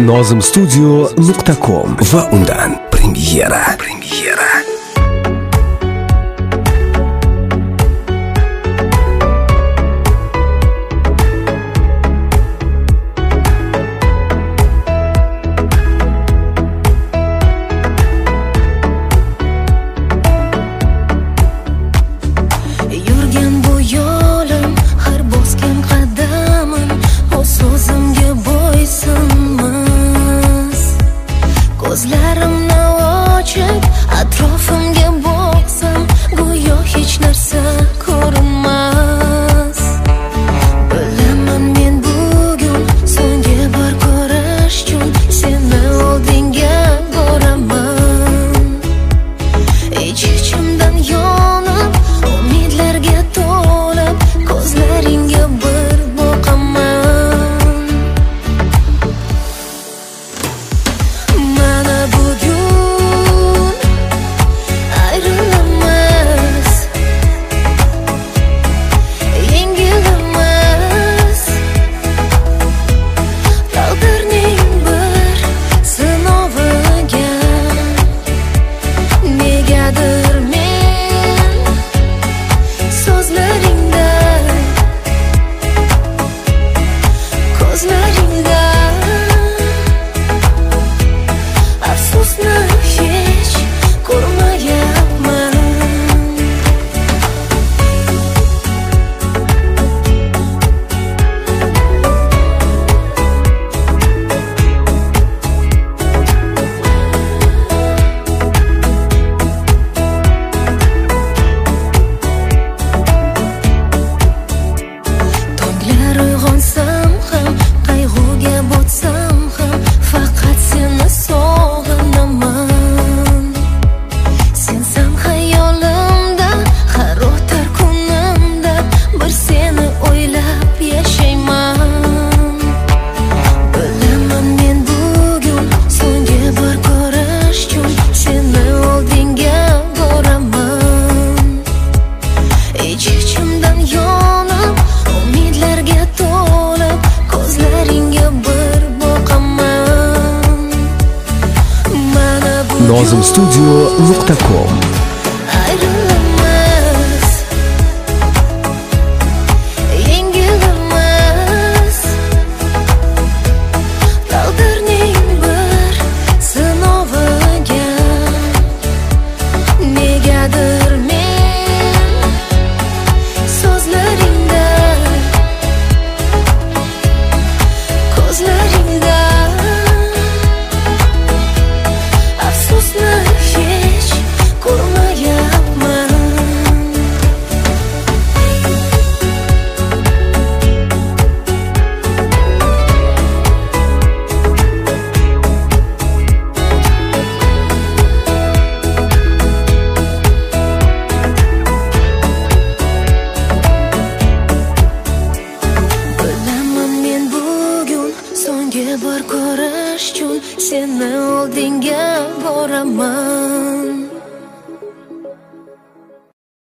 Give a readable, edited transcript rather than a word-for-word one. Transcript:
nozimstudio.com va undan premyera. Yurgan bu yo'lim, har bosgan qadamim, o'z so'zimga bo'ysunmas. Ko'zlarimni ochib, atrofimga boqsam, go'yo hech narsa ko'rinmas. Bilaman men bugun so'nggi bor ko'rish uchun seni oldinga boraman. Ich-ichimdan yonib, umidlarga to'lib, ko'zlaringga bir boqaman. Mana bugun ayrilamiz, yengil emas. Taqdirning bir sinoviga negadir men so'zlaringda, ko'zlaringda afsusni hech ko'rmayapman. Tonglar uyg'onsam ham, qayg'uga botsam ham, faqat seni sog'inaman. Sensan hayolimda, har o'tar kunimda bir seni o'ylab yashayman. Bilaman men bugun so'nggi bor ko'rish uchun seni oldinga boraman. Ich-ichimdan yonib, umidlarga to'lib, ko'zlaringga bir boqaman. Mana bugun nozimstudio.com